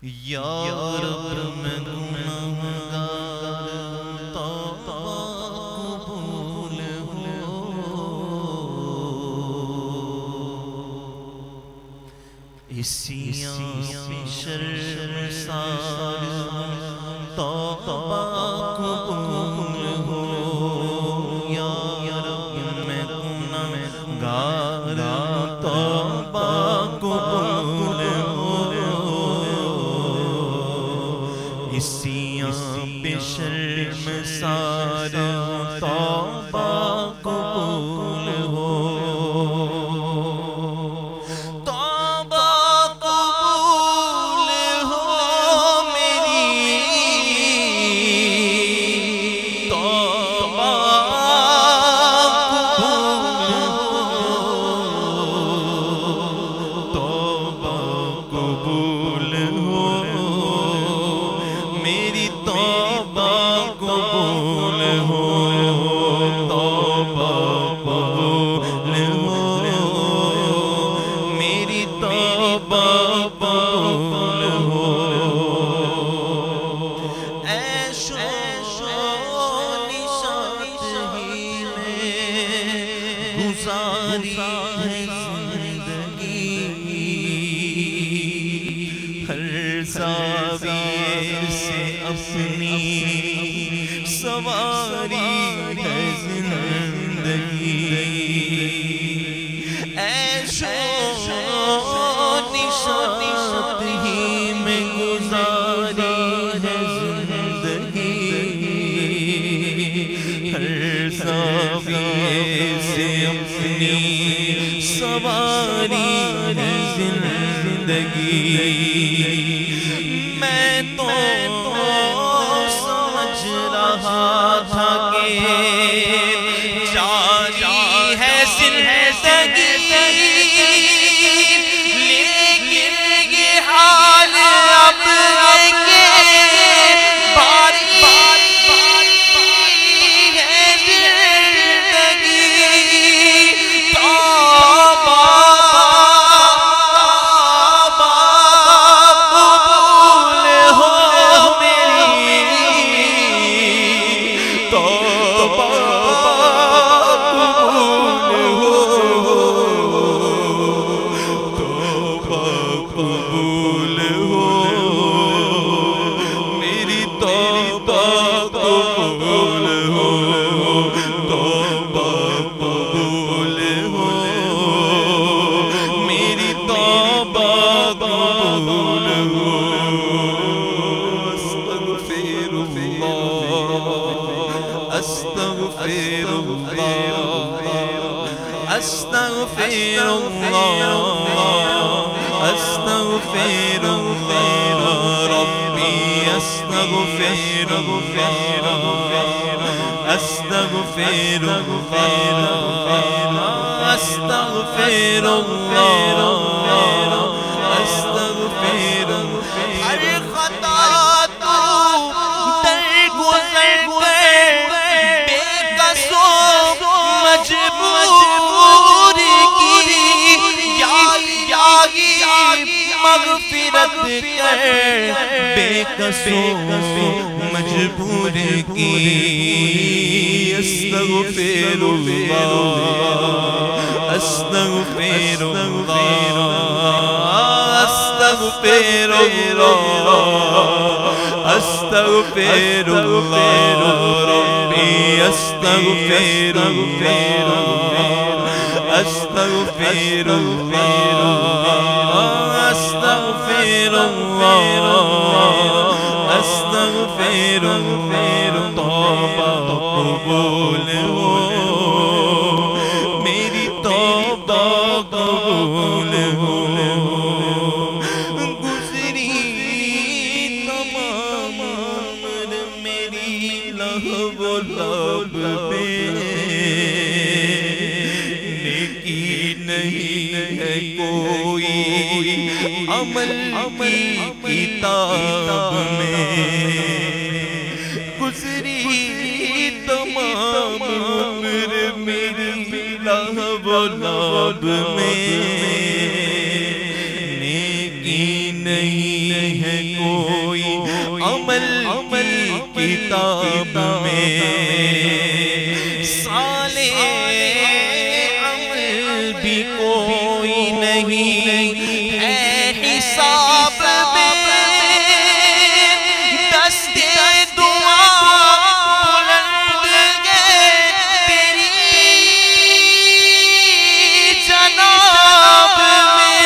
یا رب میں گناہگار توبہ قبول ہو، اسی شرمسار توبہ قبول ہو، یا رب میں گناہگار توبہ قبول ہو، اسیاں پہ شرمسار توبہ قبول ہو، توبہ قبول ہو میری، توبہ قبول ہو، میری توبہ قبول ہو، توبہ قبول ہو، میری توبہ قبول ہو، عیش و نشاط ہی میں گزاری ہے زندگی، ہر زاویے سے اپنی سواری ہے زندگی، عیش و نشاط ہی میں گزاری ہے زندگی، ہر زاویے سے اپنی سواری ہے زندگی، میں تو سمجھ رہا تھا کہ جاری ہے زندگی، لیکن یہ حال اب ہے کہ باری ہے زندگی، توبہ قبول ہو میری، توبہ قبول ہو، میری توبہ قبول ہو، توبہ قبول ہو، میری توبہ قبول ہو، استغفر اللہ، استغفر اللہ، استغفر اللہ، استغفر اللہ ربی، استغفر اللہ، استغفر اللہ، استغفر اللہ، استغفر اللہ، ہر خطا تو درگزر بے قصور مجبور کی، مغفرت کر بے قصور مجبور کی، استغفر اللہ، استغفر اللہ، استغفر اللہ، استغفر اللہ ربی، استغفر اللہ، استغفر اللہ، استغفر اللہ، استغفر اللہ، توبہ قبول ہو، میری توبہ قبول ہو، گزری تمام عمر میری لہو و لب میں، نیکی نہیں ہے کوئی عمل کی کتاب میں، گزری تمام عمر میری لہو و لب میں، نیکی نہیں نہیں ہے کوئی عمل کی کتاب میں، صالح عمل بھی کوئی نہیں ہے حساب میں، دست دعا بلند گئے تیری جناب میں،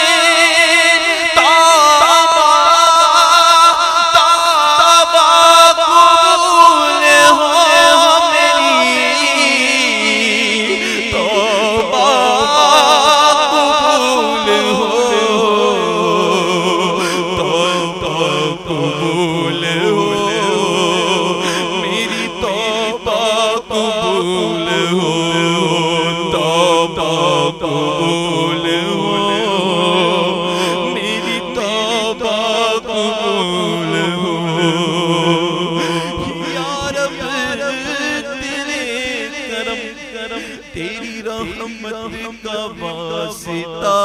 توبہ قبول ہو میری، توبہ قبول ہو، توبہ قبول ہو میری، توبہ قبول ہو، توبہ قبول ہو میری، توبہ قبول ہو یا رب، تیرے کرم تیری رحمت کا واسطہ،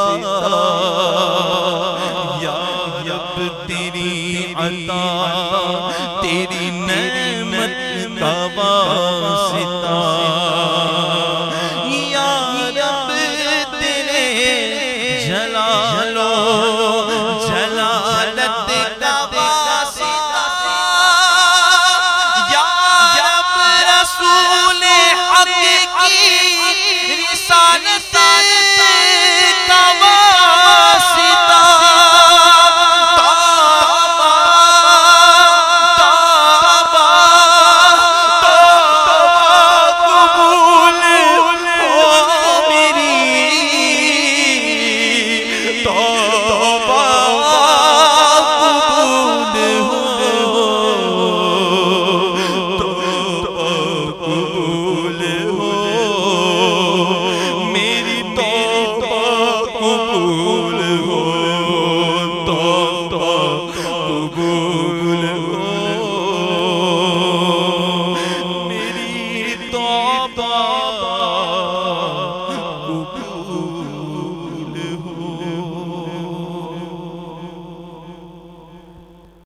یا رب تیری عطا تیری نعمت کا واسطہ، یا رب تیرے جلال و جلالت کا واسطہ، یا رب رسول حق کی رسالت کا واسطہ، قبول ہو میری، توبہ قبول ہو، توبہ قبول ہو میری، توبہ قبول ہو، توبہ قبول